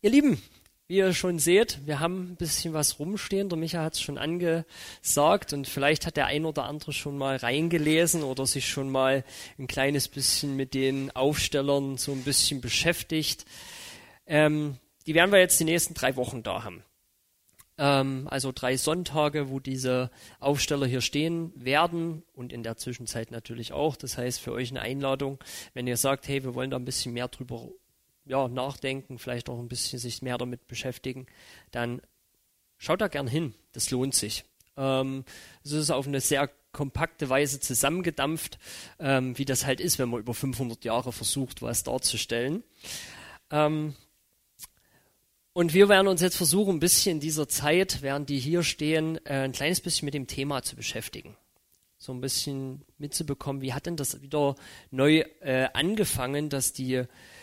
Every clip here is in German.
Ihr Lieben, wie ihr schon seht, wir haben ein bisschen was rumstehen. Der Micha hat es schon angesagt und vielleicht hat der ein oder andere schon mal reingelesen oder sich schon mal ein kleines bisschen mit den Aufstellern so ein bisschen beschäftigt. Die werden wir jetzt die nächsten 3 Wochen da haben. Also 3 Sonntage, wo diese Aufsteller hier stehen werden und in der Zwischenzeit natürlich auch. Das heißt für euch eine Einladung, wenn ihr sagt, hey, wir wollen da ein bisschen mehr drüber nachdenken, vielleicht auch ein bisschen sich mehr damit beschäftigen, dann schaut da gern hin. Das lohnt sich. Es ist auf eine sehr kompakte Weise zusammengedampft, wie das halt ist, wenn man über 500 Jahre versucht, was darzustellen. Und wir werden uns jetzt versuchen, ein bisschen in dieser Zeit, während die hier stehen, ein kleines bisschen mit dem Thema zu beschäftigen. So ein bisschen mitzubekommen, wie hat denn das wieder neu angefangen, dass die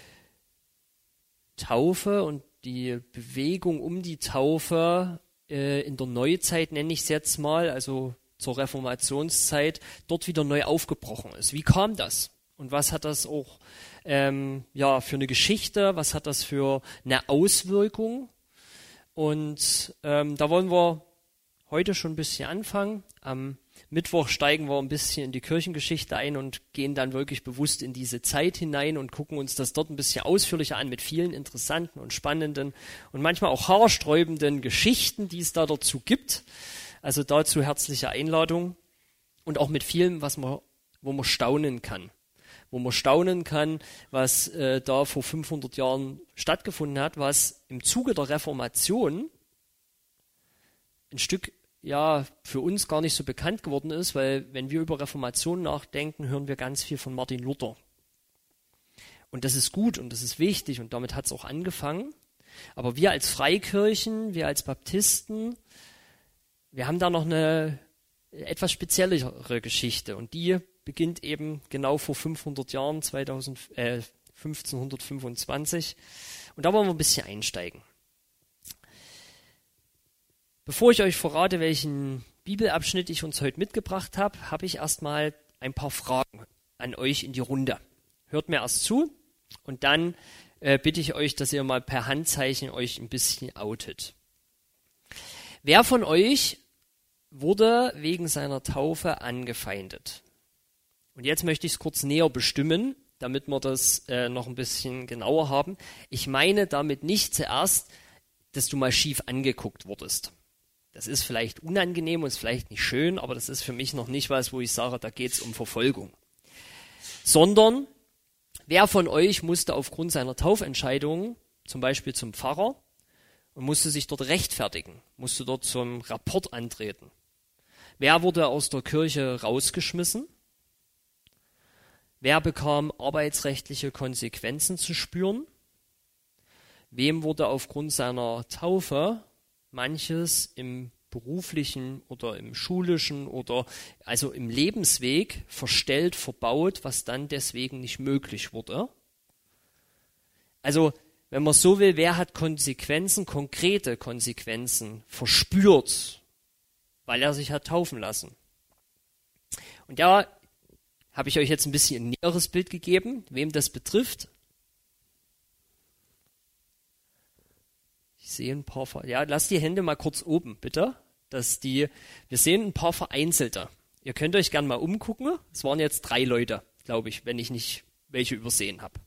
Taufe und die Bewegung um die Taufe in der Neuzeit, nenne ich es jetzt mal, also zur Reformationszeit, dort wieder neu aufgebrochen ist. Wie kam das? Und was hat das auch für eine Geschichte? Was hat das für eine Auswirkung? Und da wollen wir heute schon ein bisschen anfangen. Am Mittwoch steigen wir ein bisschen in die Kirchengeschichte ein und gehen dann wirklich bewusst in diese Zeit hinein und gucken uns das dort ein bisschen ausführlicher an mit vielen interessanten und spannenden und manchmal auch haarsträubenden Geschichten, die es da dazu gibt. Also dazu herzliche Einladung und auch mit vielem, wo man staunen kann. Wo man staunen kann, was da vor 500 Jahren stattgefunden hat, was im Zuge der Reformation ein Stück für uns gar nicht so bekannt geworden ist, weil wenn wir über Reformation nachdenken, hören wir ganz viel von Martin Luther. Und das ist gut und das ist wichtig und damit hat es auch angefangen. Aber wir als Freikirchen, wir als Baptisten, wir haben da noch eine etwas speziellere Geschichte und die beginnt eben genau vor 500 Jahren, 1525. Und da wollen wir ein bisschen einsteigen. Bevor ich euch verrate, welchen Bibelabschnitt ich uns heute mitgebracht habe, habe ich erstmal ein paar Fragen an euch in die Runde. Hört mir erst zu und dann bitte ich euch, dass ihr mal per Handzeichen euch ein bisschen outet. Wer von euch wurde wegen seiner Taufe angefeindet? Und jetzt möchte ich es kurz näher bestimmen, damit wir das noch ein bisschen genauer haben. Ich meine damit nicht zuerst, dass du mal schief angeguckt wurdest. Das ist vielleicht unangenehm und ist vielleicht nicht schön, aber das ist für mich noch nicht was, wo ich sage, da geht es um Verfolgung. Sondern, wer von euch musste aufgrund seiner Taufentscheidung zum Beispiel zum Pfarrer und musste sich dort rechtfertigen, musste dort zum Rapport antreten? Wer wurde aus der Kirche rausgeschmissen? Wer bekam arbeitsrechtliche Konsequenzen zu spüren? Wem wurde aufgrund seiner Taufe manches im beruflichen oder im schulischen oder also im Lebensweg verstellt, verbaut, was dann deswegen nicht möglich wurde? Also, wenn man so will, wer hat Konsequenzen, konkrete Konsequenzen verspürt, weil er sich hat taufen lassen? Und ja, habe ich euch jetzt ein bisschen ein näheres Bild gegeben, wem das betrifft. Ich sehe ein paar, lasst die Hände mal kurz oben, bitte. Wir sehen ein paar Vereinzelte. Ihr könnt euch gerne mal umgucken. Es waren jetzt 3 Leute, glaube ich, wenn ich nicht welche übersehen habe.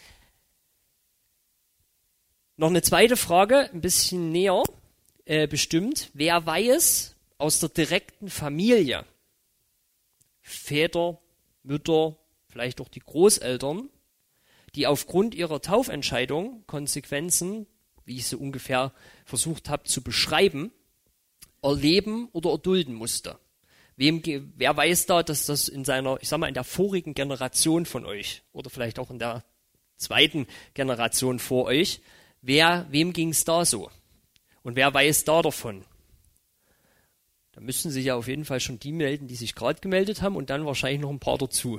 Noch eine zweite Frage, ein bisschen näher bestimmt. Wer weiß aus der direkten Familie, Väter, Mütter, vielleicht auch die Großeltern, die aufgrund ihrer Taufentscheidung Konsequenzen, wie ich sie ungefähr versucht habe zu beschreiben, erleben oder erdulden musste? Wer weiß da, dass das in der vorigen Generation von euch oder vielleicht auch in der zweiten Generation vor euch, wem ging es da so? Und wer weiß da davon? Da müssten sich ja auf jeden Fall schon die melden, die sich gerade gemeldet haben und dann wahrscheinlich noch ein paar dazu.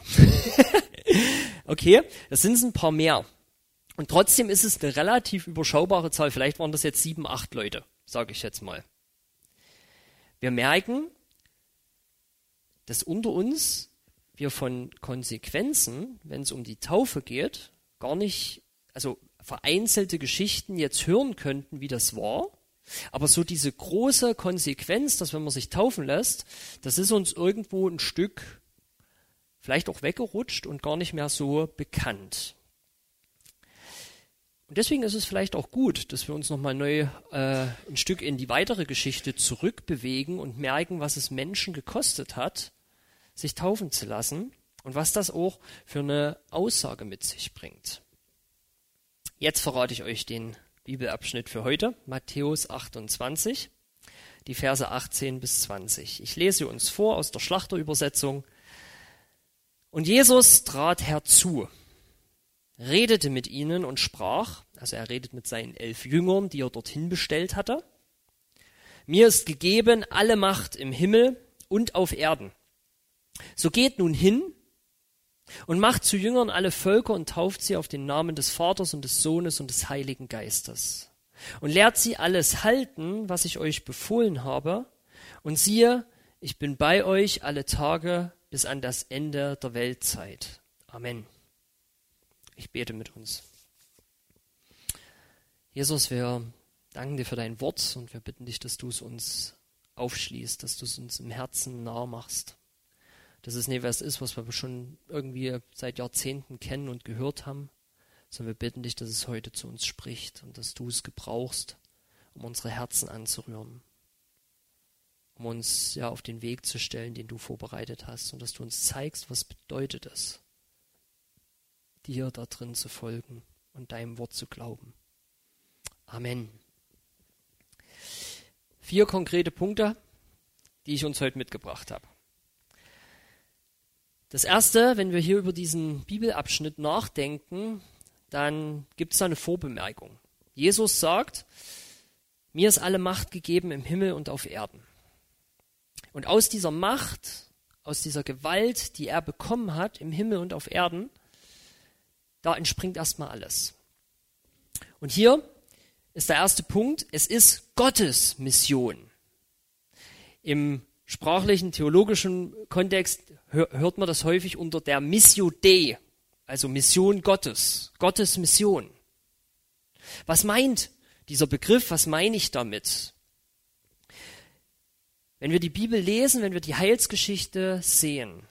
Okay, das sind ein paar mehr. Und trotzdem ist es eine relativ überschaubare Zahl. Vielleicht waren das jetzt 7, 8 Leute, sage ich jetzt mal. Wir merken, dass unter uns wir von Konsequenzen, wenn es um die Taufe geht, gar nicht, also vereinzelte Geschichten jetzt hören könnten, wie das war. Aber so diese große Konsequenz, dass wenn man sich taufen lässt, das ist uns irgendwo ein Stück vielleicht auch weggerutscht und gar nicht mehr so bekannt. Und deswegen ist es vielleicht auch gut, dass wir uns nochmal neu ein Stück in die weitere Geschichte zurückbewegen und merken, was es Menschen gekostet hat, sich taufen zu lassen und was das auch für eine Aussage mit sich bringt. Jetzt verrate ich euch den Bibelabschnitt für heute, Matthäus 28, die Verse 18 bis 20. Ich lese uns vor aus der Schlachterübersetzung. Und Jesus trat herzu, redete mit ihnen und sprach, also er redet mit seinen 11 Jüngern, die er dorthin bestellt hatte. Mir ist gegeben alle Macht im Himmel und auf Erden. So geht nun hin und macht zu Jüngern alle Völker und tauft sie auf den Namen des Vaters und des Sohnes und des Heiligen Geistes. Und lehrt sie alles halten, was ich euch befohlen habe. Und siehe, ich bin bei euch alle Tage bis an das Ende der Weltzeit. Amen. Ich bete mit uns. Jesus, wir danken dir für dein Wort und wir bitten dich, dass du es uns aufschließt, dass du es uns im Herzen nahe machst. Dass es nicht was ist, was wir schon irgendwie seit Jahrzehnten kennen und gehört haben, sondern wir bitten dich, dass es heute zu uns spricht und dass du es gebrauchst, um unsere Herzen anzurühren, um uns ja auf den Weg zu stellen, den du vorbereitet hast und dass du uns zeigst, was bedeutet es, dir da drin zu folgen und deinem Wort zu glauben. Amen. 4 konkrete Punkte, die ich uns heute mitgebracht habe. Das erste, wenn wir hier über diesen Bibelabschnitt nachdenken, dann gibt es da eine Vorbemerkung. Jesus sagt, mir ist alle Macht gegeben im Himmel und auf Erden. Und aus dieser Macht, aus dieser Gewalt, die er bekommen hat im Himmel und auf Erden, da entspringt erstmal alles. Und hier ist der erste Punkt, es ist Gottes Mission. Im sprachlichen, theologischen Kontext hört man das häufig unter der Missio Dei, also Mission Gottes, Gottes Mission. Was meint dieser Begriff, was meine ich damit? Wenn wir die Bibel lesen, wenn wir die Heilsgeschichte sehen,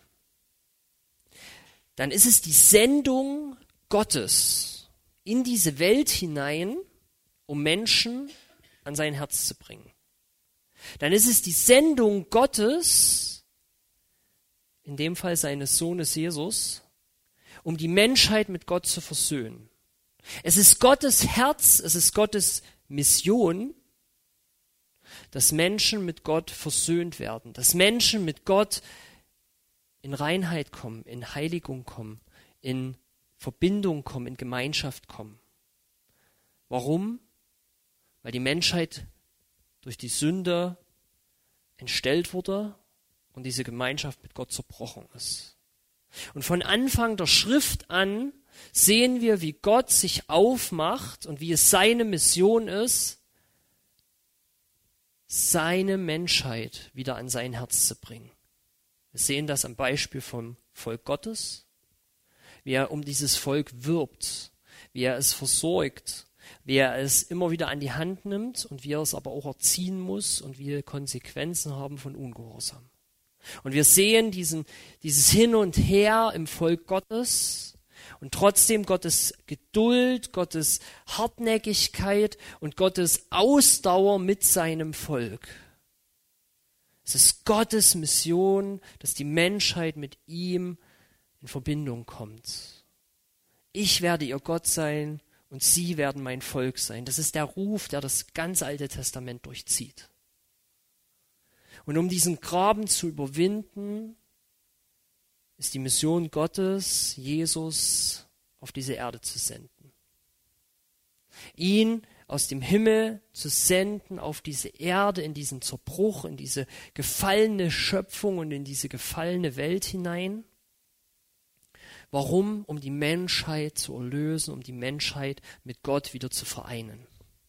dann ist es die Sendung Gottes in diese Welt hinein, um Menschen an sein Herz zu bringen. Dann ist es die Sendung Gottes, in dem Fall seines Sohnes Jesus, um die Menschheit mit Gott zu versöhnen. Es ist Gottes Herz, es ist Gottes Mission, dass Menschen mit Gott versöhnt werden, dass Menschen mit Gott in Reinheit kommen, in Heiligung kommen, in Verbindung kommen, in Gemeinschaft kommen. Warum? Weil die Menschheit durch die Sünde entstellt wurde und diese Gemeinschaft mit Gott zerbrochen ist. Und von Anfang der Schrift an sehen wir, wie Gott sich aufmacht und wie es seine Mission ist, seine Menschheit wieder an sein Herz zu bringen. Wir sehen das am Beispiel vom Volk Gottes, wie er um dieses Volk wirbt, wie er es versorgt, wie er es immer wieder an die Hand nimmt und wie er es aber auch erziehen muss und wie Konsequenzen haben von Ungehorsam. Und wir sehen dieses Hin und Her im Volk Gottes und trotzdem Gottes Geduld, Gottes Hartnäckigkeit und Gottes Ausdauer mit seinem Volk. Es ist Gottes Mission, dass die Menschheit mit ihm in Verbindung kommt. Ich werde ihr Gott sein und sie werden mein Volk sein. Das ist der Ruf, der das ganze Alte Testament durchzieht. Und um diesen Graben zu überwinden, ist die Mission Gottes, Jesus auf diese Erde zu senden. Ihn aus dem Himmel zu senden auf diese Erde, in diesen Zerbruch, in diese gefallene Schöpfung und in diese gefallene Welt hinein. Warum? Um die Menschheit zu erlösen, um die Menschheit mit Gott wieder zu vereinen.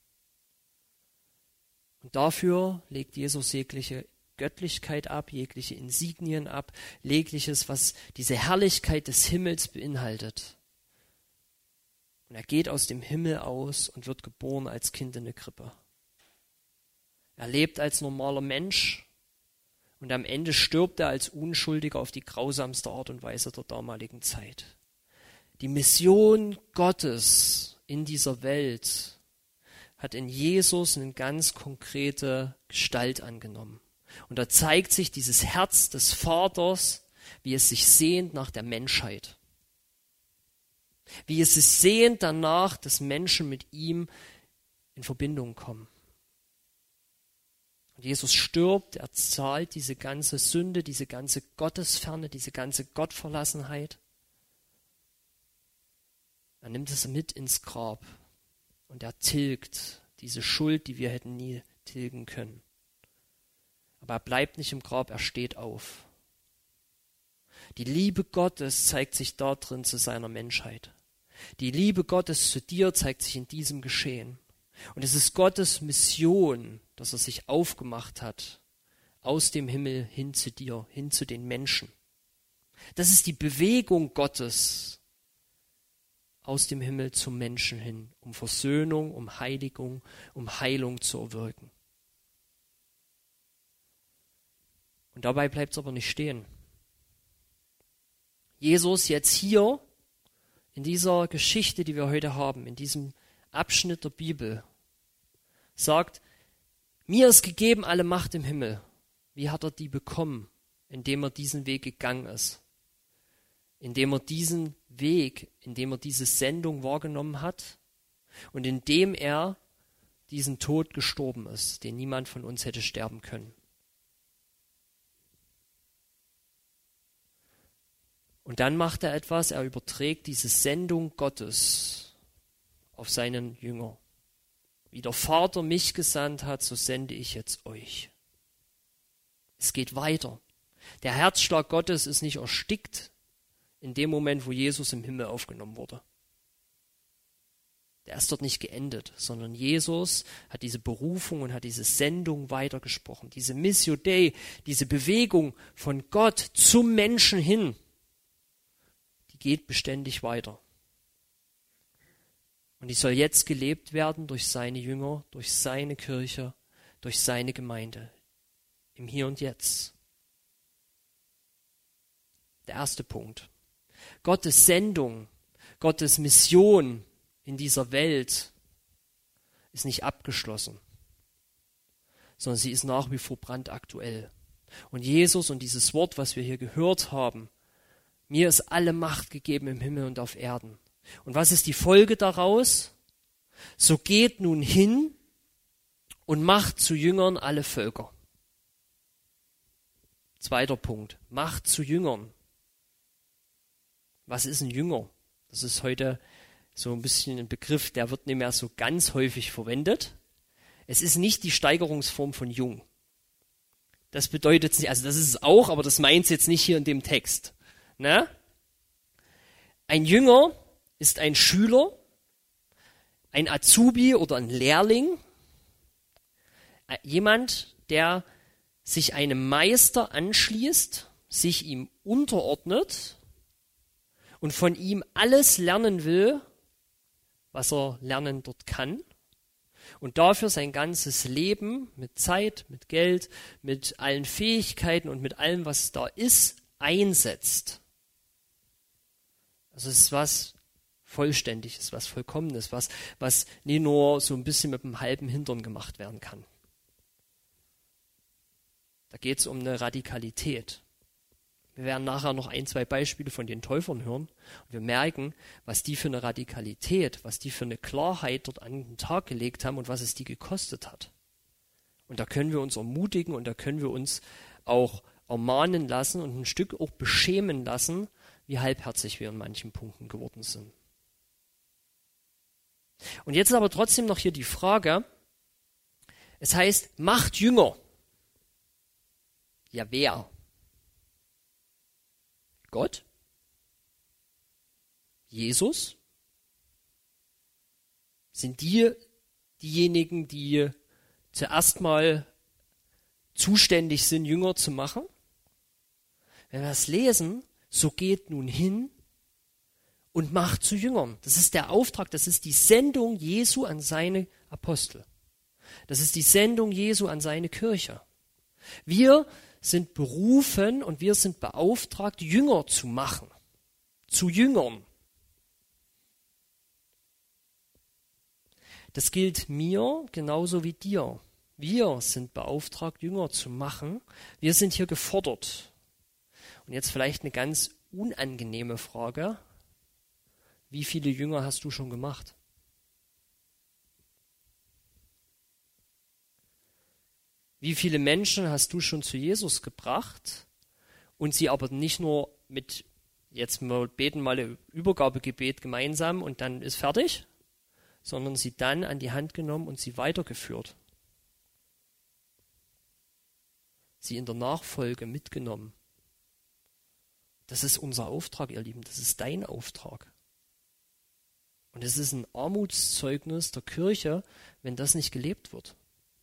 Und dafür legt Jesus jegliche Göttlichkeit ab, jegliche Insignien ab, jegliches, was diese Herrlichkeit des Himmels beinhaltet. Und er geht aus dem Himmel aus und wird geboren als Kind in der Krippe. Er lebt als normaler Mensch und am Ende stirbt er als Unschuldiger auf die grausamste Art und Weise der damaligen Zeit. Die Mission Gottes in dieser Welt hat in Jesus eine ganz konkrete Gestalt angenommen. Und da zeigt sich dieses Herz des Vaters, wie es sich sehnt nach der Menschheit. Wie es sich sehnt danach, dass Menschen mit ihm in Verbindung kommen. Und Jesus stirbt, er zahlt diese ganze Sünde, diese ganze Gottesferne, diese ganze Gottverlassenheit. Er nimmt es mit ins Grab und er tilgt diese Schuld, die wir hätten nie tilgen können. Aber er bleibt nicht im Grab, er steht auf. Die Liebe Gottes zeigt sich darin zu seiner Menschheit. Die Liebe Gottes zu dir zeigt sich in diesem Geschehen. Und es ist Gottes Mission, dass er sich aufgemacht hat, aus dem Himmel hin zu dir, hin zu den Menschen. Das ist die Bewegung Gottes aus dem Himmel zum Menschen hin, um Versöhnung, um Heiligung, um Heilung zu erwirken. Und dabei bleibt es aber nicht stehen. Jesus jetzt hier in dieser Geschichte, die wir heute haben, in diesem Abschnitt der Bibel, sagt, mir ist gegeben alle Macht im Himmel. Wie hat er die bekommen? Indem er diesen Weg gegangen ist. Indem er diesen Weg, indem er diese Sendung wahrgenommen hat und indem er diesen Tod gestorben ist, den niemand von uns hätte sterben können. Und dann macht er etwas, er überträgt diese Sendung Gottes auf seinen Jünger. Wie der Vater mich gesandt hat, so sende ich jetzt euch. Es geht weiter. Der Herzschlag Gottes ist nicht erstickt in dem Moment, wo Jesus im Himmel aufgenommen wurde. Der ist dort nicht geendet, sondern Jesus hat diese Berufung und hat diese Sendung weitergesprochen. Diese Missio Dei, diese Bewegung von Gott zum Menschen hin, die geht beständig weiter. Und die soll jetzt gelebt werden durch seine Jünger, durch seine Kirche, durch seine Gemeinde, im Hier und Jetzt. Der erste Punkt. Gottes Sendung, Gottes Mission in dieser Welt ist nicht abgeschlossen, sondern sie ist nach wie vor brandaktuell. Und Jesus und dieses Wort, was wir hier gehört haben, mir ist alle Macht gegeben im Himmel und auf Erden. Und was ist die Folge daraus? So geht nun hin und macht zu Jüngern alle Völker. Zweiter Punkt, macht zu Jüngern. Was ist ein Jünger? Das ist heute so ein bisschen ein Begriff, der wird nicht mehr so ganz häufig verwendet. Es ist nicht die Steigerungsform von jung. Das bedeutet nicht, also das ist es auch, aber das meint es jetzt nicht hier in dem Text. Na? Ein Jünger ist ein Schüler, ein Azubi oder ein Lehrling, jemand, der sich einem Meister anschließt, sich ihm unterordnet und von ihm alles lernen will, was er lernen dort kann und dafür sein ganzes Leben mit Zeit, mit Geld, mit allen Fähigkeiten und mit allem, was da ist, einsetzt. Also es ist was Vollständiges, was Vollkommenes, was nicht nur so ein bisschen mit einem halben Hintern gemacht werden kann. Da geht es um eine Radikalität. Wir werden nachher noch ein, zwei Beispiele von den Täufern hören. Und wir merken, was die für eine Radikalität, was die für eine Klarheit dort an den Tag gelegt haben und was es die gekostet hat. Und da können wir uns ermutigen und da können wir uns auch ermahnen lassen und ein Stück auch beschämen lassen, wie halbherzig wir in manchen Punkten geworden sind. Und jetzt ist aber trotzdem noch hier die Frage, es heißt, macht Jünger. Ja, wer? Gott? Jesus? Sind diejenigen, die zuerst mal zuständig sind, Jünger zu machen? Wenn wir das lesen, so geht nun hin und macht zu Jüngern. Das ist der Auftrag, das ist die Sendung Jesu an seine Apostel. Das ist die Sendung Jesu an seine Kirche. Wir sind berufen und wir sind beauftragt, Jünger zu machen, zu Jüngern. Das gilt mir genauso wie dir. Wir sind beauftragt, Jünger zu machen. Wir sind hier gefordert. Und jetzt vielleicht eine ganz unangenehme Frage. Wie viele Jünger hast du schon gemacht? Wie viele Menschen hast du schon zu Jesus gebracht und sie aber nicht nur mit, jetzt wir beten mal ein Übergabegebet gemeinsam und dann ist fertig, sondern sie dann an die Hand genommen und sie weitergeführt. Sie in der Nachfolge mitgenommen. Das ist unser Auftrag, ihr Lieben, das ist dein Auftrag. Und es ist ein Armutszeugnis der Kirche, wenn das nicht gelebt wird.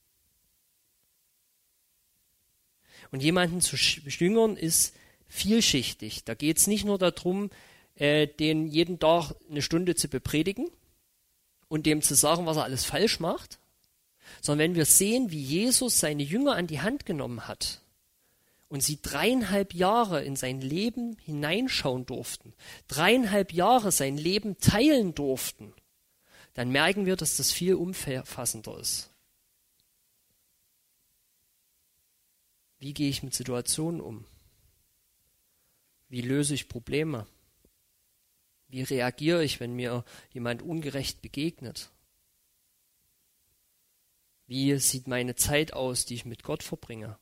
Und jemanden zu jüngern ist vielschichtig. Da geht es nicht nur darum, den jeden Tag eine Stunde zu bepredigen und dem zu sagen, was er alles falsch macht, sondern wenn wir sehen, wie Jesus seine Jünger an die Hand genommen hat und sie 3,5 Jahre in sein Leben hineinschauen durften, 3,5 Jahre sein Leben teilen durften, dann merken wir, dass das viel umfassender ist. Wie gehe ich mit Situationen um? Wie löse ich Probleme? Wie reagiere ich, wenn mir jemand ungerecht begegnet? Wie sieht meine Zeit aus, die ich mit Gott verbringe?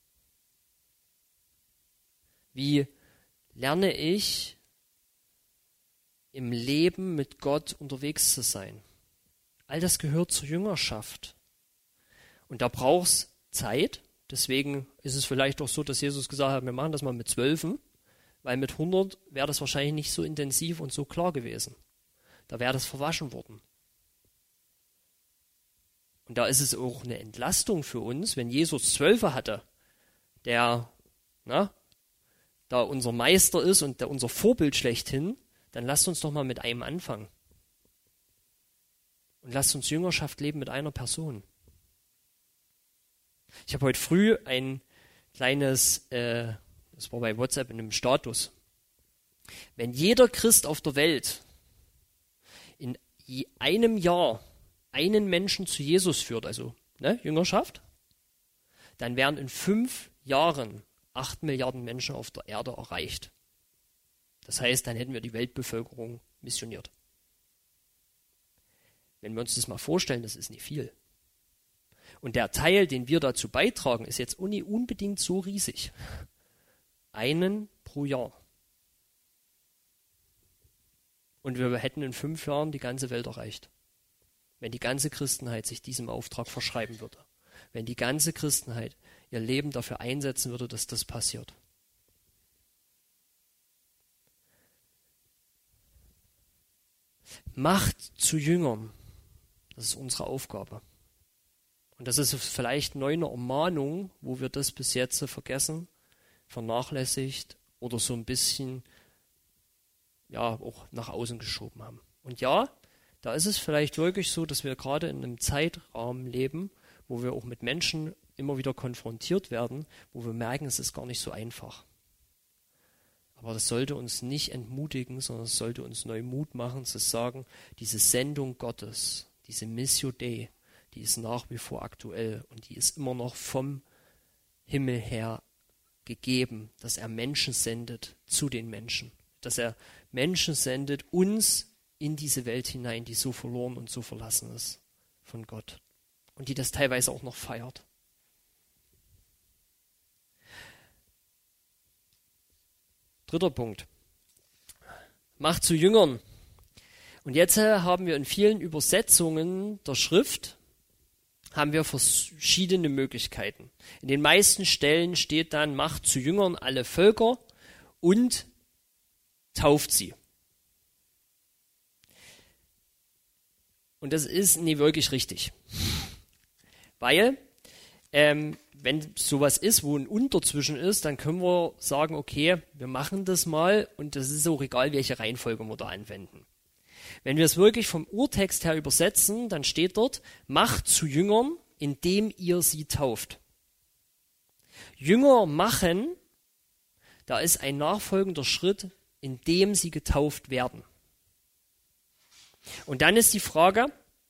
Wie lerne ich, im Leben mit Gott unterwegs zu sein? All das gehört zur Jüngerschaft. Und da braucht es Zeit. Deswegen ist es vielleicht auch so, dass Jesus gesagt hat, wir machen das mal mit 12, weil mit 100 wäre das wahrscheinlich nicht so intensiv und so klar gewesen. Da wäre das verwaschen worden. Und da ist es auch eine Entlastung für uns, wenn Jesus 12 hatte, der da unser Meister ist und der unser Vorbild schlechthin, dann lasst uns doch mal mit einem anfangen. Und lasst uns Jüngerschaft leben mit einer Person. Ich habe heute früh ein kleines, das war bei WhatsApp in einem Status. Wenn jeder Christ auf der Welt in einem Jahr einen Menschen zu Jesus führt, also Jüngerschaft, dann wären in 5 Jahren 8 Milliarden Menschen auf der Erde erreicht. Das heißt, dann hätten wir die Weltbevölkerung missioniert. Wenn wir uns das mal vorstellen, das ist nicht viel. Und der Teil, den wir dazu beitragen, ist jetzt nicht unbedingt so riesig. Einen pro Jahr. Und wir hätten in 5 Jahren die ganze Welt erreicht. Wenn die ganze Christenheit sich diesem Auftrag verschreiben würde. Wenn die ganze Christenheit ihr Leben dafür einsetzen würde, dass das passiert. Macht zu Jüngern. Das ist unsere Aufgabe. Und das ist vielleicht neu eine Ermahnung, wo wir das bis jetzt vergessen, vernachlässigt oder so ein bisschen auch nach außen geschoben haben. Und ja, da ist es vielleicht wirklich so, dass wir gerade in einem Zeitraum leben, wo wir auch mit Menschen immer wieder konfrontiert werden, wo wir merken, es ist gar nicht so einfach. Aber das sollte uns nicht entmutigen, sondern es sollte uns neu Mut machen, zu sagen, diese Sendung Gottes, diese Missio Dei, die ist nach wie vor aktuell und die ist immer noch vom Himmel her gegeben, dass er Menschen sendet zu den Menschen, dass er Menschen sendet uns in diese Welt hinein, die so verloren und so verlassen ist von Gott und die das teilweise auch noch feiert. Dritter Punkt. Macht zu Jüngern. Und jetzt haben wir in vielen Übersetzungen der Schrift haben wir verschiedene Möglichkeiten. In den meisten Stellen steht dann, macht zu Jüngern alle Völker und tauft sie. Und das ist nie wirklich richtig. Weil wenn sowas ist, wo ein Und dazwischen ist, dann können wir sagen, okay, wir machen das mal und das ist auch egal, welche Reihenfolge wir da anwenden. Wenn wir es wirklich vom Urtext her übersetzen, dann steht dort, macht zu Jüngern, indem ihr sie tauft. Jünger machen, da ist ein nachfolgender Schritt, indem sie getauft werden. Und dann ist die Frage,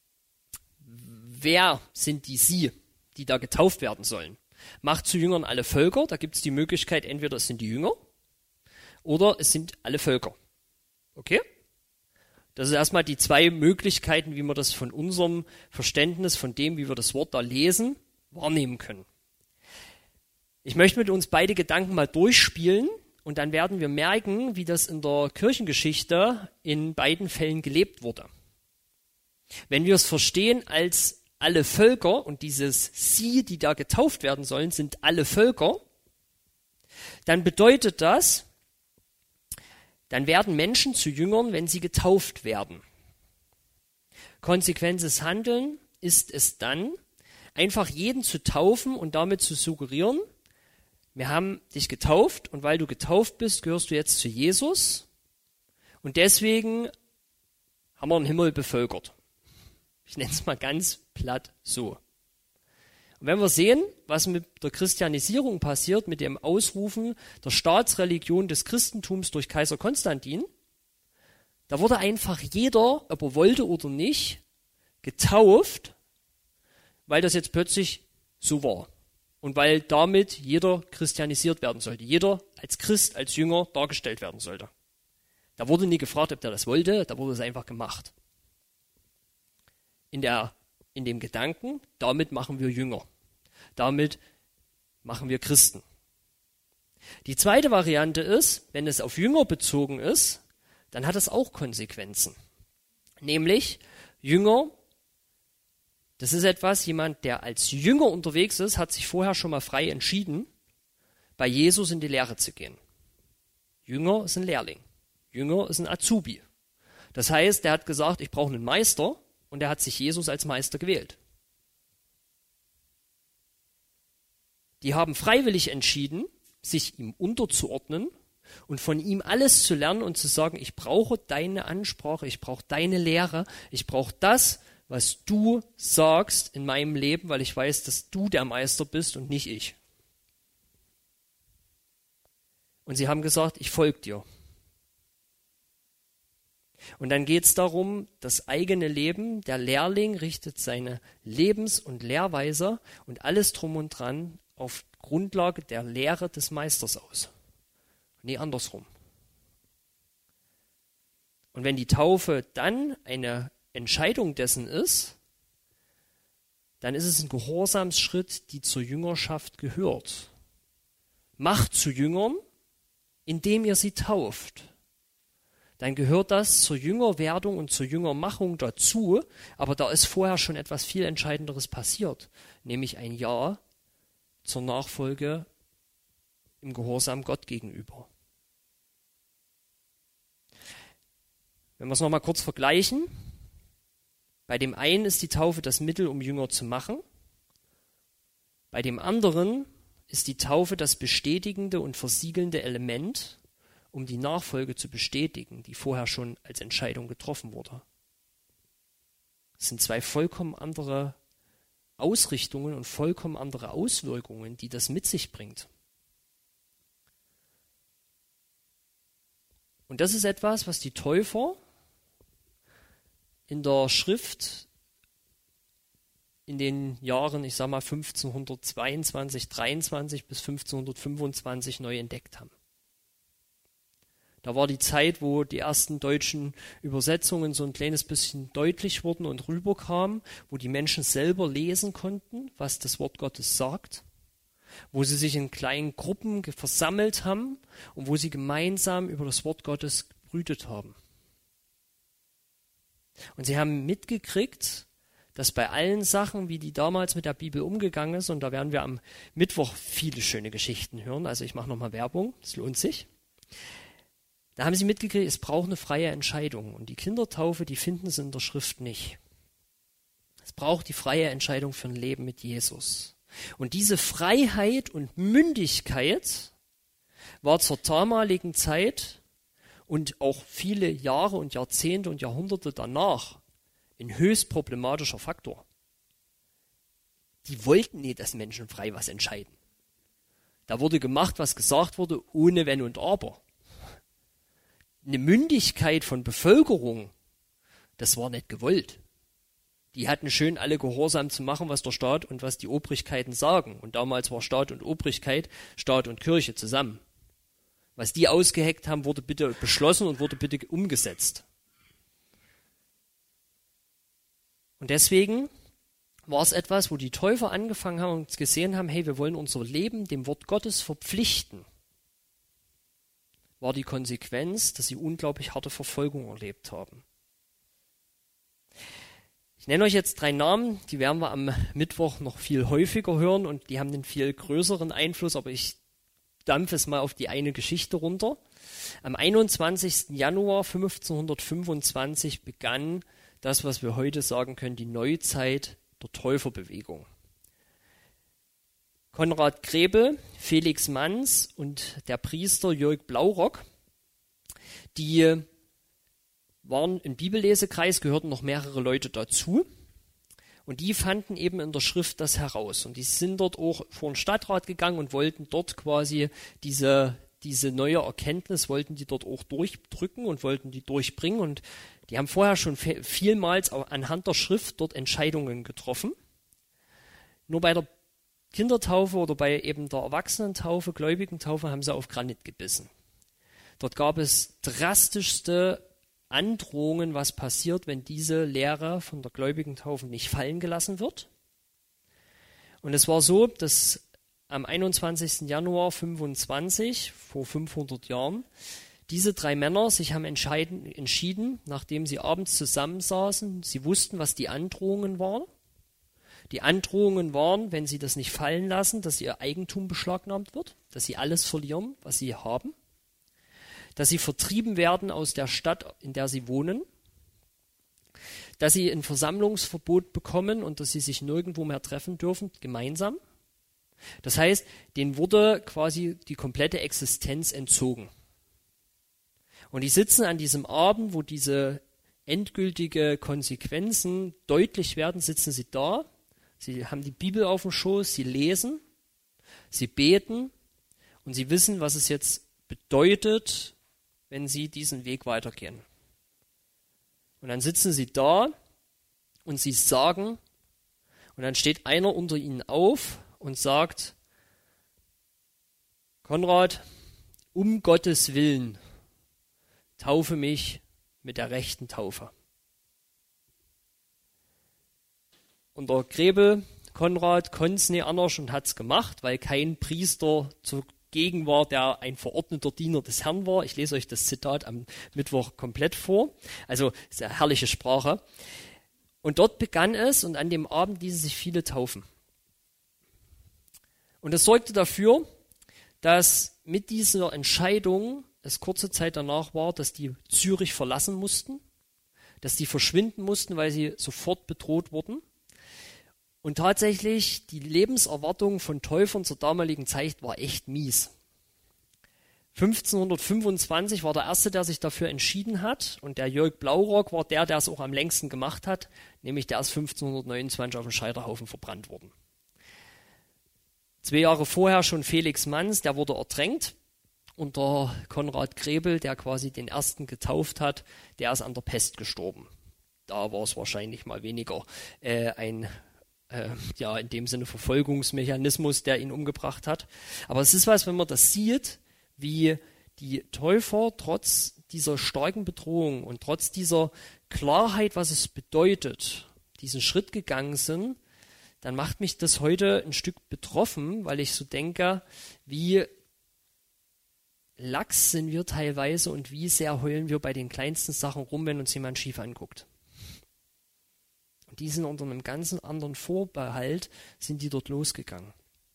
wer sind die Sie, die da getauft werden sollen? Macht zu Jüngern alle Völker, da gibt es die Möglichkeit, entweder es sind die Jünger oder es sind alle Völker. Okay? Das ist erstmal die zwei Möglichkeiten, wie wir das von unserem Verständnis, von dem, wie wir das Wort da lesen, wahrnehmen können. Ich möchte mit uns beide Gedanken mal durchspielen und dann werden wir merken, wie das in der Kirchengeschichte in beiden Fällen gelebt wurde. Wenn wir es verstehen als alle Völker und dieses Sie, die da getauft werden sollen, sind alle Völker, dann bedeutet das, dann werden Menschen zu Jüngern, wenn sie getauft werden. Konsequentes Handeln ist es dann, einfach jeden zu taufen und damit zu suggerieren, wir haben dich getauft und weil du getauft bist, gehörst du jetzt zu Jesus und deswegen haben wir den Himmel bevölkert. Ich nenne es mal ganz platt so. Und wenn wir sehen, was mit der Christianisierung passiert, mit dem Ausrufen der Staatsreligion des Christentums durch Kaiser Konstantin, da wurde einfach jeder, ob er wollte oder nicht, getauft, weil das jetzt plötzlich so war. Und weil damit jeder christianisiert werden sollte. Jeder als Christ, als Jünger dargestellt werden sollte. Da wurde nie gefragt, ob der das wollte, da wurde es einfach gemacht. In dem Gedanken, damit machen wir Jünger. Damit machen wir Christen. Die zweite Variante ist, wenn es auf Jünger bezogen ist, dann hat es auch Konsequenzen. Nämlich, Jünger, das ist jemand, der als Jünger unterwegs ist, hat sich vorher schon mal frei entschieden, bei Jesus in die Lehre zu gehen. Jünger ist ein Lehrling. Jünger ist ein Azubi. Das heißt, der hat gesagt, ich brauche einen Meister und er hat sich Jesus als Meister gewählt. Die haben freiwillig entschieden, sich ihm unterzuordnen und von ihm alles zu lernen und zu sagen, ich brauche deine Ansprache, ich brauche deine Lehre, ich brauche das, was du sagst in meinem Leben, weil ich weiß, dass du der Meister bist und nicht ich. Und sie haben gesagt, ich folge dir. Und dann geht es darum, das eigene Leben, der Lehrling richtet seine Lebens- und Lehrweise und alles drum und dran auf Grundlage der Lehre des Meisters aus. Nie andersrum. Und wenn die Taufe dann eine Entscheidung dessen ist, dann ist es ein Gehorsamsschritt, die zur Jüngerschaft gehört. Macht zu Jüngern, indem ihr sie tauft. Dann gehört das zur Jüngerwerdung und zur Jüngermachung dazu, aber da ist vorher schon etwas viel Entscheidenderes passiert, nämlich ein Ja zur Nachfolge im Gehorsam Gott gegenüber. Wenn wir es nochmal kurz vergleichen, bei dem einen ist die Taufe das Mittel, um Jünger zu machen, bei dem anderen ist die Taufe das bestätigende und versiegelnde Element, um die Nachfolge zu bestätigen, die vorher schon als Entscheidung getroffen wurde. Es sind zwei vollkommen andere Ausrichtungen und vollkommen andere Auswirkungen, die das mit sich bringt. Und das ist etwas, was die Täufer in der Schrift in den Jahren, 1522, 23 bis 1525 neu entdeckt haben. Da war die Zeit, wo die ersten deutschen Übersetzungen so ein kleines bisschen deutlich wurden und rüberkamen, wo die Menschen selber lesen konnten, was das Wort Gottes sagt, wo sie sich in kleinen Gruppen versammelt haben und wo sie gemeinsam über das Wort Gottes gebrütet haben. Und sie haben mitgekriegt, dass bei allen Sachen, wie die damals mit der Bibel umgegangen ist, und da werden wir am Mittwoch viele schöne Geschichten hören, also ich mache nochmal Werbung, das lohnt sich. Da haben sie mitgekriegt, es braucht eine freie Entscheidung. Und die Kindertaufe, die finden sie in der Schrift nicht. Es braucht die freie Entscheidung für ein Leben mit Jesus. Und diese Freiheit und Mündigkeit war zur damaligen Zeit und auch viele Jahre und Jahrzehnte und Jahrhunderte danach ein höchst problematischer Faktor. Die wollten nicht, dass Menschen frei was entscheiden. Da wurde gemacht, was gesagt wurde, ohne Wenn und Aber. Eine Mündigkeit von Bevölkerung, das war nicht gewollt. Die hatten schön alle gehorsam zu machen, was der Staat und was die Obrigkeiten sagen. Und damals war Staat und Obrigkeit, Staat und Kirche zusammen. Was die ausgeheckt haben, wurde bitte beschlossen und wurde bitte umgesetzt. Und deswegen war es etwas, wo die Täufer angefangen haben und gesehen haben, hey, wir wollen unser Leben dem Wort Gottes verpflichten. War die Konsequenz, dass sie unglaublich harte Verfolgung erlebt haben. Ich nenne euch jetzt 3 Namen, die werden wir am Mittwoch noch viel häufiger hören und die haben einen viel größeren Einfluss, aber ich dampfe es mal auf die eine Geschichte runter. Am 21. Januar 1525 begann das, was wir heute sagen können, die Neuzeit der Täuferbewegung. Konrad Grebel, Felix Manz und der Priester Jörg Blaurock, die waren im Bibellesekreis, gehörten noch mehrere Leute dazu und die fanden eben in der Schrift das heraus und die sind dort auch vor den Stadtrat gegangen und wollten dort quasi diese neue Erkenntnis, wollten die dort auch durchdrücken und wollten die durchbringen und die haben vorher schon vielmals anhand der Schrift dort Entscheidungen getroffen. Nur bei der Kindertaufe oder bei eben der Erwachsenentaufe, Gläubigentaufe haben sie auf Granit gebissen. Dort gab es drastischste Androhungen, was passiert, wenn diese Lehre von der Gläubigentaufe nicht fallen gelassen wird. Und es war so, dass am 21. Januar 25, vor 500 Jahren, diese 3 Männer sich haben entschieden, nachdem sie abends zusammensaßen, sie wussten, was die Androhungen waren. Die Androhungen waren, wenn sie das nicht fallen lassen, dass ihr Eigentum beschlagnahmt wird, dass sie alles verlieren, was sie haben, dass sie vertrieben werden aus der Stadt, in der sie wohnen, dass sie ein Versammlungsverbot bekommen und dass sie sich nirgendwo mehr treffen dürfen, gemeinsam. Das heißt, denen wurde quasi die komplette Existenz entzogen. Und die sitzen an diesem Abend, wo diese endgültige Konsequenzen deutlich werden, sitzen sie da. Sie haben die Bibel auf dem Schoß, sie lesen, sie beten und sie wissen, was es jetzt bedeutet, wenn sie diesen Weg weitergehen. Und dann sitzen sie da und sie sagen, und dann steht einer unter ihnen auf und sagt, Konrad, um Gottes Willen, taufe mich mit der rechten Taufe. Und der Grebel, Konrad, konnte es nicht anders und hat es gemacht, weil kein Priester zugegen war, der ein verordneter Diener des Herrn war. Ich lese euch das Zitat am Mittwoch komplett vor. Also, sehr herrliche Sprache. Und dort begann es und an dem Abend ließen sich viele taufen. Und das sorgte dafür, dass mit dieser Entscheidung es kurze Zeit danach war, dass die Zürich verlassen mussten, dass die verschwinden mussten, weil sie sofort bedroht wurden. Und tatsächlich, die Lebenserwartung von Täufern zur damaligen Zeit war echt mies. 1525 war der Erste, der sich dafür entschieden hat. Und der Jörg Blaurock war der es auch am längsten gemacht hat. Nämlich der ist 1529 auf dem Scheiterhaufen verbrannt worden. 2 Jahre vorher schon Felix Manz, der wurde ertränkt. Und der Konrad Grebel, der quasi den Ersten getauft hat, der ist an der Pest gestorben. Da war es wahrscheinlich mal weniger in dem Sinne Verfolgungsmechanismus, der ihn umgebracht hat. Aber es ist was, wenn man das sieht, wie die Täufer trotz dieser starken Bedrohung und trotz dieser Klarheit, was es bedeutet, diesen Schritt gegangen sind, dann macht mich das heute ein Stück betroffen, weil ich so denke, wie lax sind wir teilweise und wie sehr heulen wir bei den kleinsten Sachen rum, wenn uns jemand schief anguckt. Und die sind unter einem ganz anderen Vorbehalt, sind die dort losgegangen.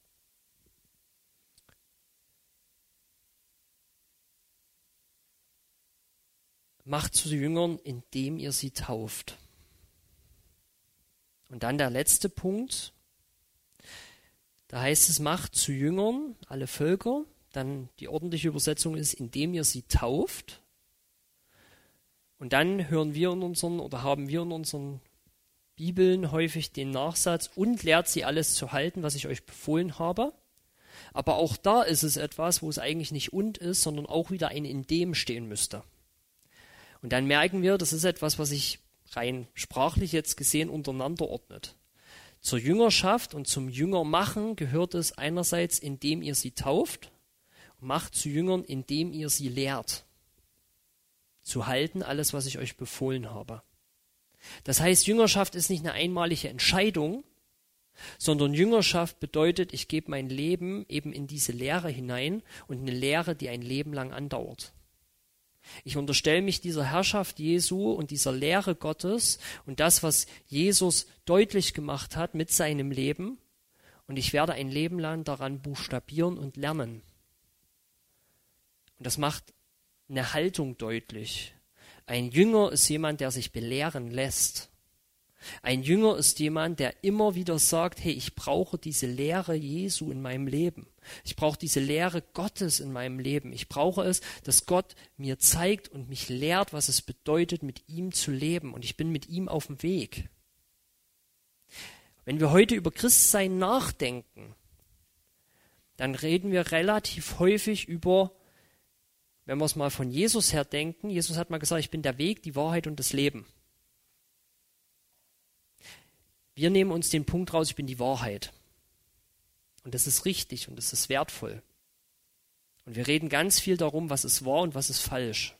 Macht zu Jüngern, indem ihr sie tauft. Und dann der letzte Punkt. Da heißt es, macht zu Jüngern alle Völker. Dann die ordentliche Übersetzung ist, indem ihr sie tauft. Und dann haben wir in unseren Bibeln häufig den Nachsatz, und lehrt sie alles zu halten, was ich euch befohlen habe. Aber auch da ist es etwas, wo es eigentlich nicht und ist, sondern auch wieder ein in dem stehen müsste. Und dann merken wir, das ist etwas, was sich rein sprachlich jetzt gesehen untereinander ordnet. Zur Jüngerschaft und zum Jüngermachen gehört es einerseits, indem ihr sie tauft, und macht zu Jüngern, indem ihr sie lehrt. Zu halten, alles, was ich euch befohlen habe. Das heißt, Jüngerschaft ist nicht eine einmalige Entscheidung, sondern Jüngerschaft bedeutet, ich gebe mein Leben eben in diese Lehre hinein und eine Lehre, die ein Leben lang andauert. Ich unterstelle mich dieser Herrschaft Jesu und dieser Lehre Gottes und das, was Jesus deutlich gemacht hat mit seinem Leben, und ich werde ein Leben lang daran buchstabieren und lernen. Und das macht eine Haltung deutlich. Ein Jünger ist jemand, der sich belehren lässt. Ein Jünger ist jemand, der immer wieder sagt, hey, ich brauche diese Lehre Jesu in meinem Leben. Ich brauche diese Lehre Gottes in meinem Leben. Ich brauche es, dass Gott mir zeigt und mich lehrt, was es bedeutet, mit ihm zu leben. Und ich bin mit ihm auf dem Weg. Wenn wir heute über Christsein nachdenken, dann reden wir relativ häufig über, wenn wir es mal von Jesus her denken, Jesus hat mal gesagt, ich bin der Weg, die Wahrheit und das Leben. Wir nehmen uns den Punkt raus, ich bin die Wahrheit. Und das ist richtig und das ist wertvoll. Und wir reden ganz viel darum, was ist wahr und was ist falsch.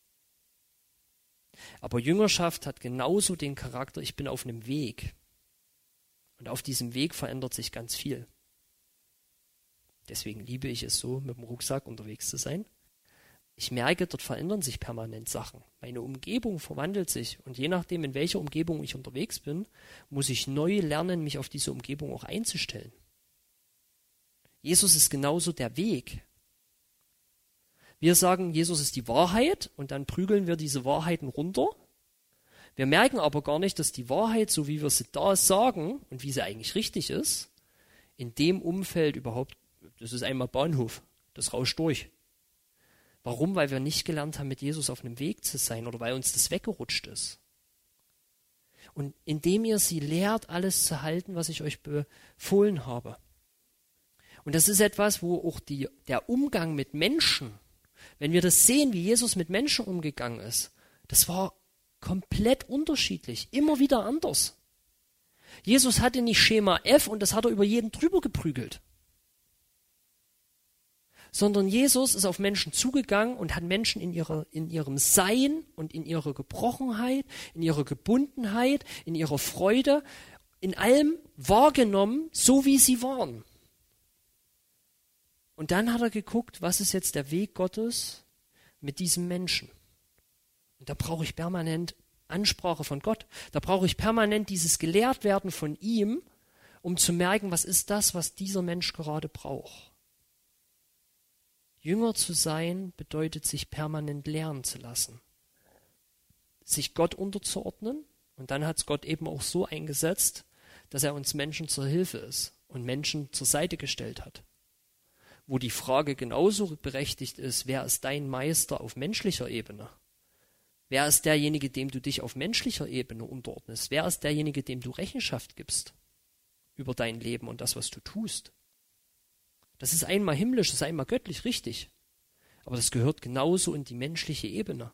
Aber Jüngerschaft hat genauso den Charakter, ich bin auf einem Weg. Und auf diesem Weg verändert sich ganz viel. Deswegen liebe ich es so, mit dem Rucksack unterwegs zu sein. Ich merke, dort verändern sich permanent Sachen. Meine Umgebung verwandelt sich und je nachdem, in welcher Umgebung ich unterwegs bin, muss ich neu lernen, mich auf diese Umgebung auch einzustellen. Jesus ist genauso der Weg. Wir sagen, Jesus ist die Wahrheit und dann prügeln wir diese Wahrheiten runter. Wir merken aber gar nicht, dass die Wahrheit, so wie wir sie da sagen und wie sie eigentlich richtig ist, in dem Umfeld überhaupt, das ist einmal Bahnhof, das rauscht durch. Warum? Weil wir nicht gelernt haben, mit Jesus auf einem Weg zu sein oder weil uns das weggerutscht ist. Und indem ihr sie lehrt, alles zu halten, was ich euch befohlen habe. Und das ist etwas, wo auch der Umgang mit Menschen, wenn wir das sehen, wie Jesus mit Menschen umgegangen ist, das war komplett unterschiedlich, immer wieder anders. Jesus hatte nicht Schema F und das hat er über jeden drüber geprügelt. Sondern Jesus ist auf Menschen zugegangen und hat Menschen in ihrem Sein und in ihrer Gebrochenheit, in ihrer Gebundenheit, in ihrer Freude, in allem wahrgenommen, so wie sie waren. Und dann hat er geguckt, was ist jetzt der Weg Gottes mit diesem Menschen. Und da brauche ich permanent Ansprache von Gott. Da brauche ich permanent dieses Gelehrtwerden von ihm, um zu merken, was ist das, was dieser Mensch gerade braucht. Jünger zu sein bedeutet, sich permanent lernen zu lassen. Sich Gott unterzuordnen. Und dann hat es Gott eben auch so eingesetzt, dass er uns Menschen zur Hilfe ist und Menschen zur Seite gestellt hat. Wo die Frage genauso berechtigt ist, wer ist dein Meister auf menschlicher Ebene? Wer ist derjenige, dem du dich auf menschlicher Ebene unterordnest? Wer ist derjenige, dem du Rechenschaft gibst über dein Leben und das, was du tust? Das ist einmal himmlisch, das ist einmal göttlich, richtig. Aber das gehört genauso in die menschliche Ebene.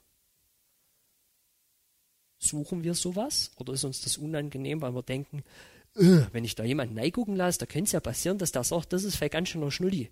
Suchen wir sowas? Oder ist uns das unangenehm, weil wir denken, wenn ich da jemanden reingucken lasse, da könnte es ja passieren, dass der sagt, das ist vielleicht ganz schön noch Schnulli.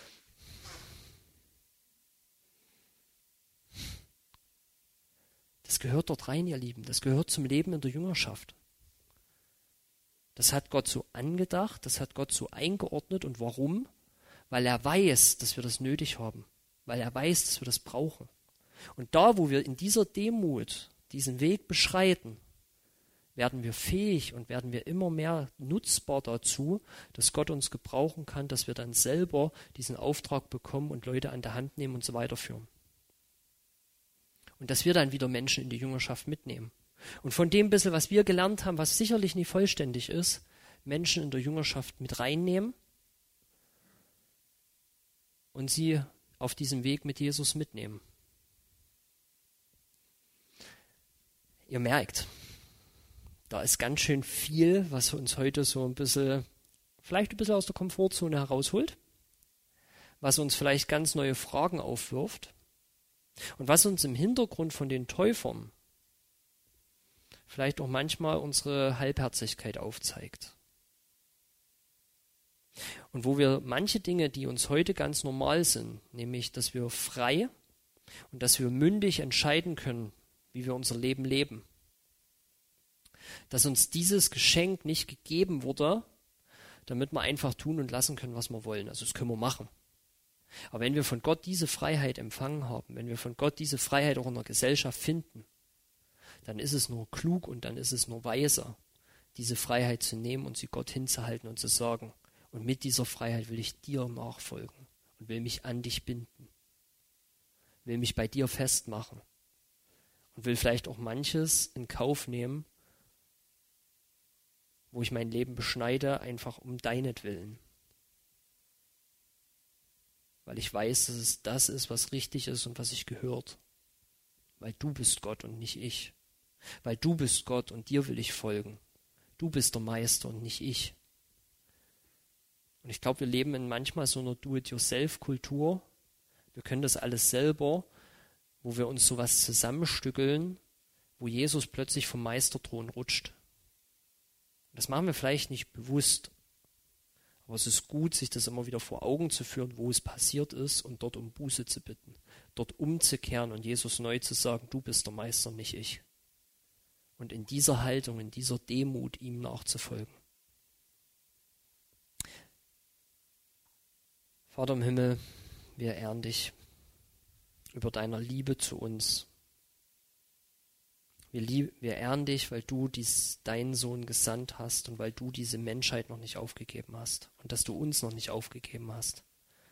Das gehört dort rein, ihr Lieben. Das gehört zum Leben in der Jüngerschaft. Das hat Gott so angedacht, das hat Gott so eingeordnet. Und warum? Weil er weiß, dass wir das nötig haben. Weil er weiß, dass wir das brauchen. Und da, wo wir in dieser Demut diesen Weg beschreiten, werden wir fähig und werden wir immer mehr nutzbar dazu, dass Gott uns gebrauchen kann, dass wir dann selber diesen Auftrag bekommen und Leute an der Hand nehmen und so weiterführen. Und dass wir dann wieder Menschen in die Jüngerschaft mitnehmen. Und von dem bisschen, was wir gelernt haben, was sicherlich nicht vollständig ist, Menschen in der Jüngerschaft mit reinnehmen und sie auf diesem Weg mit Jesus mitnehmen. Ihr merkt, da ist ganz schön viel, was uns heute so vielleicht ein bisschen aus der Komfortzone herausholt, was uns vielleicht ganz neue Fragen aufwirft und was uns im Hintergrund von den Täufern vielleicht auch manchmal unsere Halbherzigkeit aufzeigt. Und wo wir manche Dinge, die uns heute ganz normal sind, nämlich, dass wir frei und dass wir mündig entscheiden können, wie wir unser Leben leben, dass uns dieses Geschenk nicht gegeben wurde, damit wir einfach tun und lassen können, was wir wollen. Also das können wir machen. Aber wenn wir von Gott diese Freiheit empfangen haben, wenn wir von Gott diese Freiheit auch in der Gesellschaft finden, dann ist es nur klug und dann ist es nur weise, diese Freiheit zu nehmen und sie Gott hinzuhalten und zu sagen, und mit dieser Freiheit will ich dir nachfolgen und will mich an dich binden, will mich bei dir festmachen und will vielleicht auch manches in Kauf nehmen, wo ich mein Leben beschneide, einfach um deinetwillen. Weil ich weiß, dass es das ist, was richtig ist und was sich gehört. Weil du bist Gott und nicht ich. Weil du bist Gott und dir will ich folgen. Du bist der Meister und nicht ich. Und ich glaube, wir leben in manchmal so einer Do-it-yourself-Kultur. Wir können das alles selber, wo wir uns sowas zusammenstückeln, wo Jesus plötzlich vom Meisterthron rutscht. Das machen wir vielleicht nicht bewusst, aber es ist gut, sich das immer wieder vor Augen zu führen, wo es passiert ist und dort um Buße zu bitten, dort umzukehren und Jesus neu zu sagen, du bist der Meister, nicht ich. Und in dieser Haltung, in dieser Demut ihm nachzufolgen. Vater im Himmel, wir ehren dich über deiner Liebe zu uns. Wir ehren dich, weil du deinen Sohn gesandt hast und weil du diese Menschheit noch nicht aufgegeben hast und dass du uns noch nicht aufgegeben hast.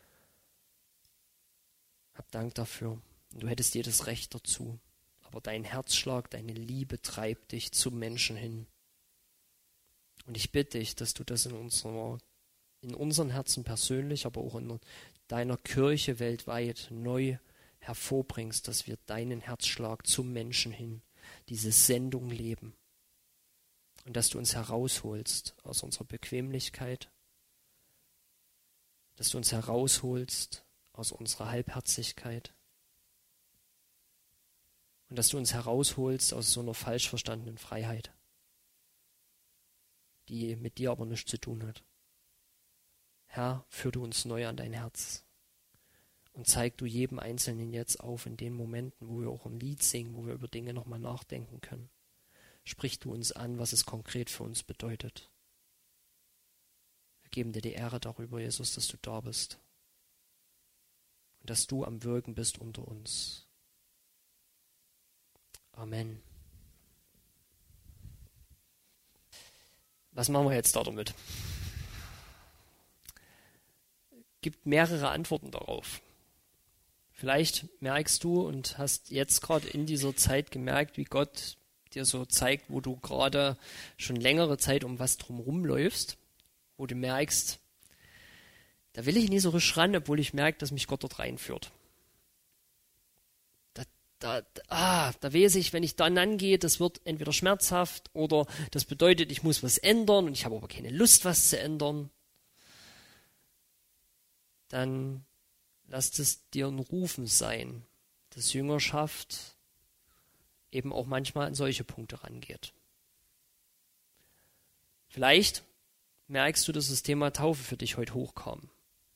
Hab Dank dafür. Und du hättest jedes Recht dazu. Aber dein Herzschlag, deine Liebe treibt dich zum Menschen hin. Und ich bitte dich, dass du das in unseren Herzen persönlich, aber auch in deiner Kirche weltweit neu hervorbringst, dass wir deinen Herzschlag zum Menschen hin, diese Sendung leben. Und dass du uns herausholst aus unserer Bequemlichkeit, dass du uns herausholst aus unserer Halbherzigkeit und dass du uns herausholst aus so einer falsch verstandenen Freiheit, die mit dir aber nichts zu tun hat. Herr, führ du uns neu an dein Herz und zeig du jedem Einzelnen jetzt auf in den Momenten, wo wir auch ein Lied singen, wo wir über Dinge nochmal nachdenken können. Sprich du uns an, was es konkret für uns bedeutet. Wir geben dir die Ehre darüber, Jesus, dass du da bist und dass du am Wirken bist unter uns. Amen. Was machen wir jetzt damit? Gibt mehrere Antworten darauf. Vielleicht merkst du und hast jetzt gerade in dieser Zeit gemerkt, wie Gott dir so zeigt, wo du gerade schon längere Zeit um was drumherum läufst, wo du merkst, da will ich nie so richtig ran, obwohl ich merke, dass mich Gott dort reinführt. Da weiß ich, wenn ich dann angehe, das wird entweder schmerzhaft oder das bedeutet, ich muss was ändern und ich habe aber keine Lust, was zu ändern. Dann lasst es dir ein Rufen sein, dass Jüngerschaft eben auch manchmal an solche Punkte rangeht. Vielleicht merkst du, dass das Thema Taufe für dich heute hochkam.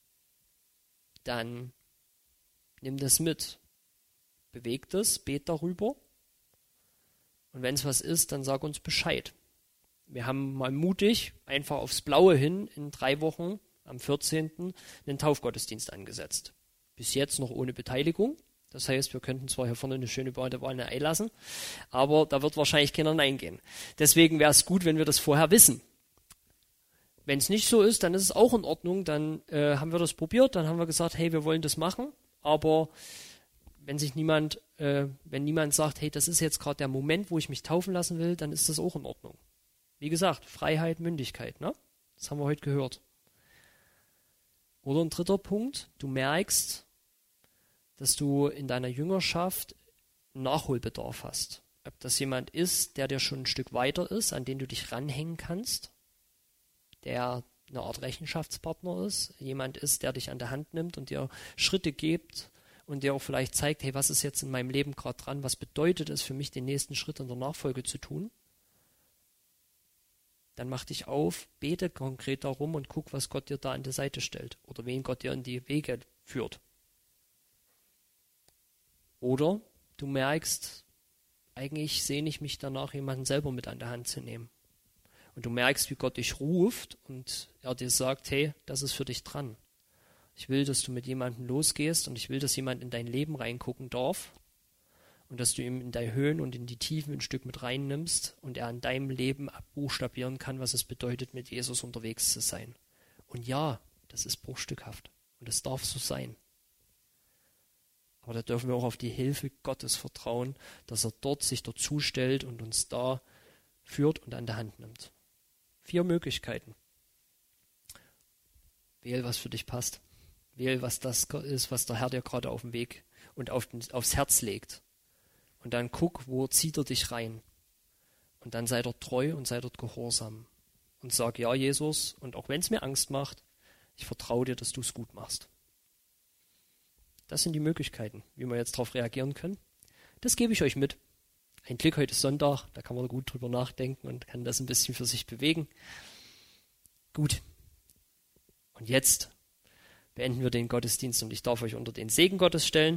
Dann nimm das mit, beweg das, bet darüber und wenn es was ist, dann sag uns Bescheid. Wir haben mal mutig, einfach aufs Blaue hin in 3 Wochen am 14. einen Taufgottesdienst angesetzt. Bis jetzt noch ohne Beteiligung. Das heißt, wir könnten zwar hier vorne eine schöne Badewanne einlassen, aber da wird wahrscheinlich keiner reingehen. Deswegen wäre es gut, wenn wir das vorher wissen. Wenn es nicht so ist, dann ist es auch in Ordnung. Dann haben wir das probiert, dann haben wir gesagt, hey, wir wollen das machen. Aber wenn niemand sagt, hey, das ist jetzt gerade der Moment, wo ich mich taufen lassen will, dann ist das auch in Ordnung. Wie gesagt, Freiheit, Mündigkeit, ne? Das haben wir heute gehört. Oder ein dritter Punkt, du merkst, dass du in deiner Jüngerschaft Nachholbedarf hast. Ob das jemand ist, der dir schon ein Stück weiter ist, an den du dich ranhängen kannst, der eine Art Rechenschaftspartner ist, jemand ist, der dich an der Hand nimmt und dir Schritte gibt und dir auch vielleicht zeigt, hey, was ist jetzt in meinem Leben gerade dran, was bedeutet es für mich, den nächsten Schritt in der Nachfolge zu tun? Dann mach dich auf, bete konkret darum und guck, was Gott dir da an die Seite stellt oder wen Gott dir in die Wege führt. Oder du merkst, eigentlich sehne ich mich danach, jemanden selber mit an der Hand zu nehmen. Und du merkst, wie Gott dich ruft und er dir sagt, hey, das ist für dich dran. Ich will, dass du mit jemandem losgehst und ich will, dass jemand in dein Leben reingucken darf und dass du ihm in die Höhen und in die Tiefen ein Stück mit reinnimmst und er in deinem Leben abbuchstabieren kann, was es bedeutet, mit Jesus unterwegs zu sein. Und ja, das ist bruchstückhaft und es darf so sein. Aber da dürfen wir auch auf die Hilfe Gottes vertrauen, dass er sich dort zustellt und uns da führt und an der Hand nimmt. 4 Möglichkeiten. Wähl, was für dich passt. Wähl, was das ist, was der Herr dir gerade auf den Weg und aufs Herz legt. Und dann guck, wo zieht er dich rein. Und dann sei dort treu und sei dort gehorsam. Und sag, ja, Jesus, und auch wenn es mir Angst macht, ich vertraue dir, dass du es gut machst. Das sind die Möglichkeiten, wie wir jetzt darauf reagieren können. Das gebe ich euch mit. Ein Glück, heute ist Sonntag, da kann man gut drüber nachdenken und kann das ein bisschen für sich bewegen. Gut. Und jetzt beenden wir den Gottesdienst und ich darf euch unter den Segen Gottes stellen.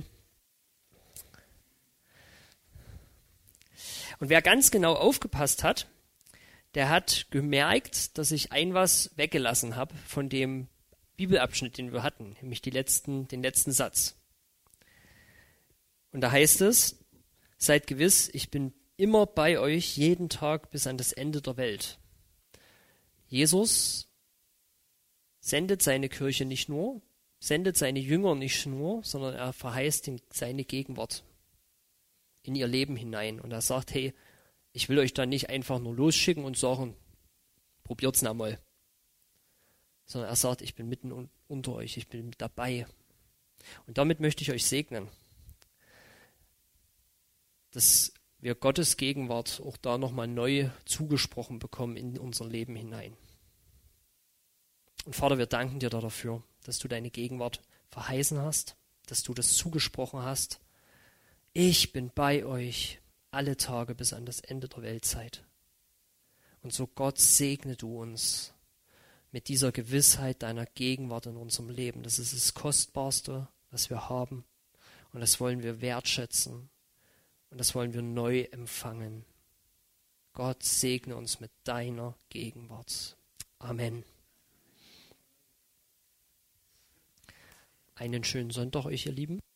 Und wer ganz genau aufgepasst hat, der hat gemerkt, dass ich was weggelassen habe von dem Bibelabschnitt, den wir hatten, nämlich den letzten Satz. Und da heißt es, seid gewiss, ich bin immer bei euch, jeden Tag bis an das Ende der Welt. Jesus sendet seine Kirche nicht nur, sendet seine Jünger nicht nur, sondern er verheißt ihnen seine Gegenwart in ihr Leben hinein. Und er sagt, hey, ich will euch da nicht einfach nur losschicken und sagen, probiert's noch mal. Sondern er sagt, ich bin mitten unter euch, ich bin mit dabei. Und damit möchte ich euch segnen, dass wir Gottes Gegenwart auch da nochmal neu zugesprochen bekommen in unser Leben hinein. Und Vater, wir danken dir dafür, dass du deine Gegenwart verheißen hast, dass du das zugesprochen hast. Ich bin bei euch alle Tage bis an das Ende der Weltzeit. Und so Gott, segne du uns mit dieser Gewissheit deiner Gegenwart in unserem Leben. Das ist das Kostbarste, was wir haben. Und das wollen wir wertschätzen. Und das wollen wir neu empfangen. Gott, segne uns mit deiner Gegenwart. Amen. Einen schönen Sonntag euch, ihr Lieben.